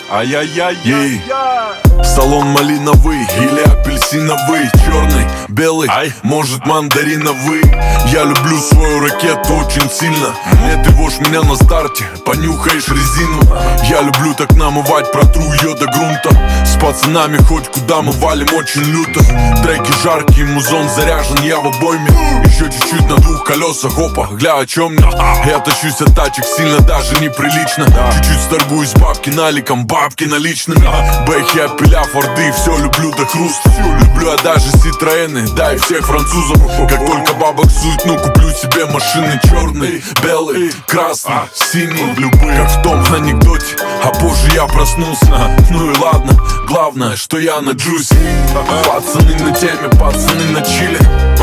Ай-яй-яй-яй. Салон малиновый или апельсиновый, черный, белый, может мандариновый. Я люблю свою ракету очень сильно. Не ты вошь меня на старте, понюхаешь резину. Я люблю так намывать, протру ее до грунта. С пацанами хоть куда мы валим очень люто. Треки жаркие, музон заряжен, я в обойме. Еще чуть-чуть на двух колесах, опа, гля, о чем мне. Я тащусь от тачек сильно, даже неприлично. Чуть-чуть сторгуюсь, бабки наликом, бабки наличными. Бэхи, апеля, форды, все люблю до хруста. Люблю я даже Ситроены, да и всех французов. Как только бабок сует, ну куплю себе машины. Черный, белый, красный, синий, любые. Как в том анекдоте, а позже я проснулся. Ну и ладно, главное, что я на джусе. Пацаны на теме, пацаны на чиле.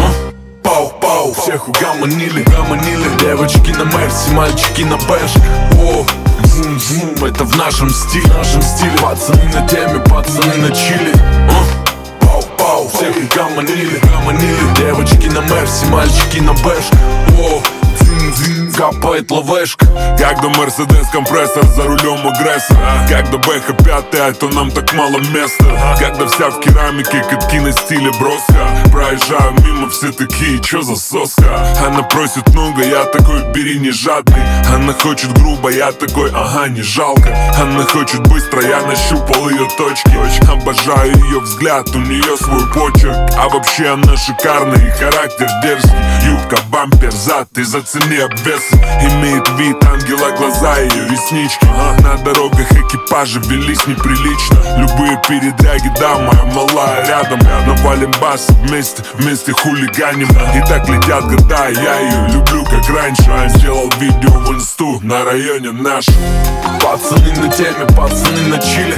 Пау-пау, всех угомонили, гомонили. Девочки на Мерси, мальчики на Бэш. О, зум-зум, это в нашем стиле, Пацаны на теме, пацаны на чиле. Пау-пау, всех угомонили, гомонили. Девочки на Мерси, мальчики на Бэш. О, дзин-дзин, капает лавешка. Когда Мерседес компрессор за рулем агрессора. Когда Бэха пятая, то нам так мало места. Когда вся в керамике, катки на стиле броска. Проезжаю мимо, все такие, чё за соска? Она просит много, я такой, бери не жадный. Она хочет грубо, я такой, ага, не жалко. Она хочет быстро, я нащупал ее точки. Обожаю ее взгляд, у нее свой почерк. А вообще она шикарная и характер дерзкий. Юбка, бампер, зад, и зацени обвесы. Имеет вид ангела, глаза ее реснички. На дорогах экипажи велись неприлично. Любые передряги, да, моя малая рядом. Навалим бас вместе хулиганим. И так летят года, я ее люблю как раньше. Сделал видео в инсту на районе наш. Пацаны на теме, пацаны на чиле.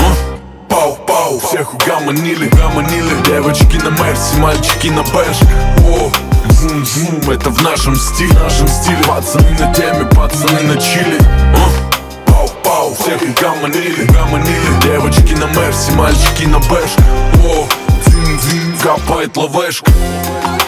Пау-пау, всех угомонили, гомонили. Девочки на Мерси, мальчики на Бэш. О, зум-зум, это в нашем стиле, Пацаны на теме, пацаны на чиле. Пау-пау, всех угомонили, гомонили. Девочки на Мерси, мальчики на Бэш. О, дзин-дзин, капает лавешка.